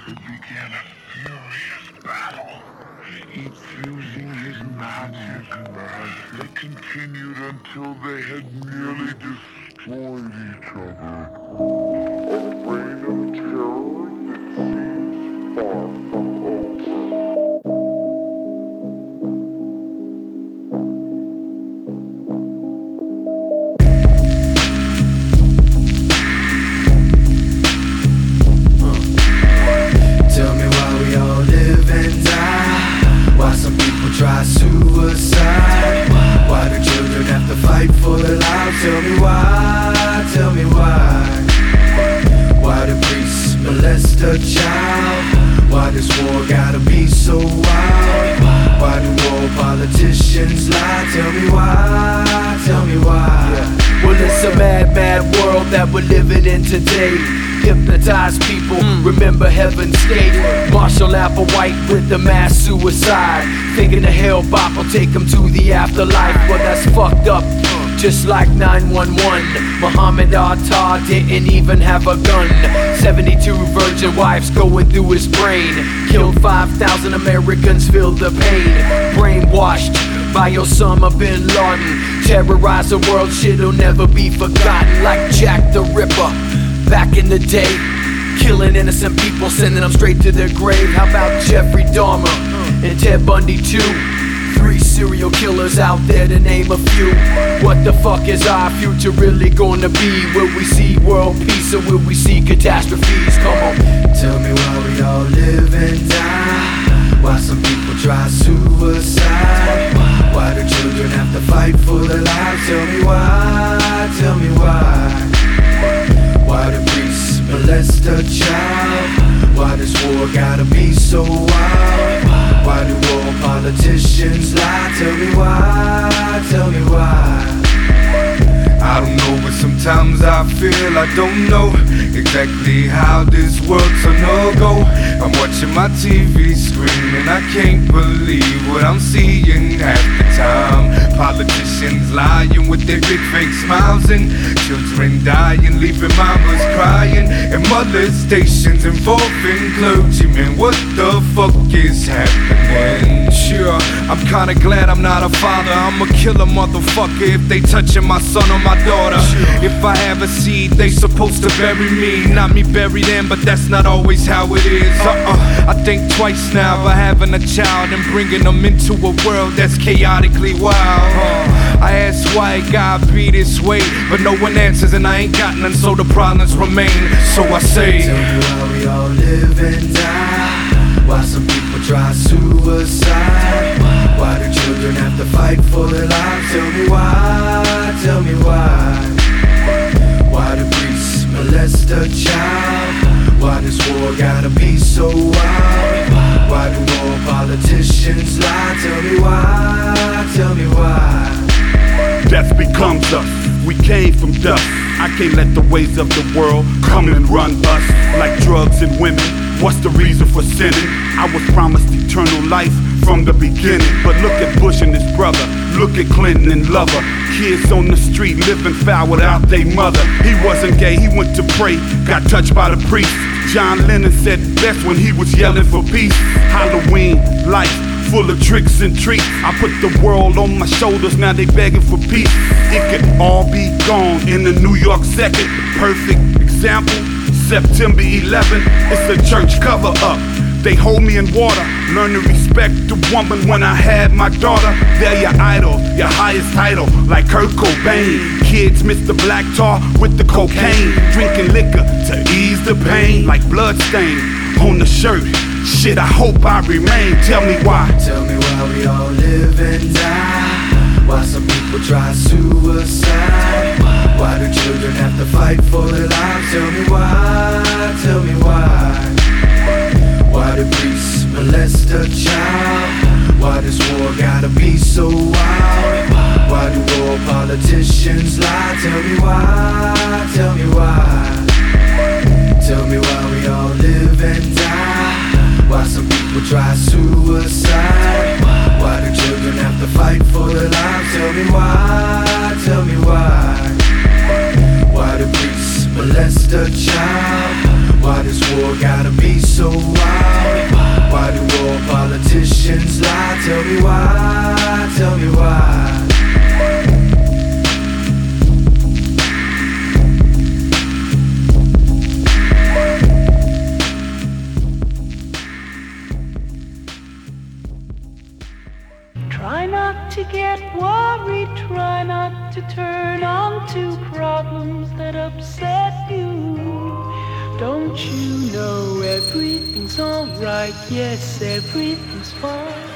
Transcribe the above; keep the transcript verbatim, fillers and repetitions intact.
They began a furious battle, each using his magic. They continued until they had nearly destroyed each other. A reign of terror that seems far from over. Try suicide. Why do children have to fight for their lives? Tell me why, tell me why. Why do priests molest a child? Why does war gotta be so wild? Why do all politicians lie? Tell me why, tell me why. Well, it's a mad, mad world that we're living in today. Hypnotize people, mm. remember Heaven's Gate. Marshall Applewhite with the mass suicide, thinking the hell bop will take him to the afterlife. Well, that's fucked up, just like nine one one. Muhammad Atta didn't even have a gun. Seventy-two virgin wives going through his brain. Killed five thousand Americans, feel the pain. Brainwashed by Osama bin Laden. Terrorize the world, shit'll never be forgotten. Like Jack the Ripper back in the day, killing innocent people, sending them straight to their grave. How about Jeffrey Dahmer and Ted Bundy too? Three serial killers out there to name a few. What the fuck is our future really gonna be? Will we see world peace or will we see catastrophes? Come on. Tell me why we all live and die. Why some people try suicide. Why do children have to fight for their lives? Tell me why, tell me why. Why do priests molest a child? Why does war gotta be so wild? Why do all politicians lie? Tell me why, tell me why. I don't know, but sometimes I feel I don't know exactly how this works or no go. I'm watching my T V screen and I can't believe what I'm seeing half the time. Politicians lying with their big fake smiles, and children dying, leaving mamas crying, and molestations involving clergymen. What the fuck is happening? Sure, I'm kinda glad I'm not a father. I'm a killer motherfucker if they touching my son or my daughter. If I have a seed, they supposed to bury me, not me bury them, but that's not always how it is. Uh-uh, I think twice now about having a child and bringing them into a world that's chaotically wild. Uh, I ask why it gotta be this way, but no one answers and I ain't got none, so the problems remain. So I say, tell me why we all live and die. Why some people try suicide. Why do children have to fight for their lives? Tell me why, tell me why. Why do priests molest a child? Why does war gotta be so wild? Why do all politicians lie? Tell me why, tell me why. Death becomes us, we came from dust. I can't let the ways of the world come and run us. Like drugs and women, what's the reason for sinning? I was promised eternal life from the beginning. But look at Bush and his brother, look at Clinton and Lover. Kids on the street living foul without their mother. He wasn't gay, he went to pray, got touched by the priest. John Lennon said best when he was yelling for peace. Halloween, life, full of tricks and treats. I put the world on my shoulders, now they begging for peace. It could all be gone in the New York second. Perfect example, September eleventh, it's a church cover up. They hold me in water, learn to respect the woman when I had my daughter. They're your idol, your highest title, like Kurt Cobain. Kids miss the black tar with the cocaine, drinking liquor to ease the pain, like blood stain on the shirt. Shit, I hope I remain. Tell me why. Tell me why we all live and die. Why some people try suicide. Why do children have to fight for their lives? Tell me why, tell me why. Why do priests molest a child? Why does war gotta be so wild? Why do all politicians lie? Tell me why, tell me why. Tell me why we all live and die. Why some people try suicide. Why do children have to fight for their lives? Tell me why, tell me why. Why do priests molest a child? Why does war gotta be so so wild? Why do all politicians lie? Tell me why, tell me why. Try not to get worried, try not to turn on to problems that upset you. Don't you know everything's alright, yes, everything's fine.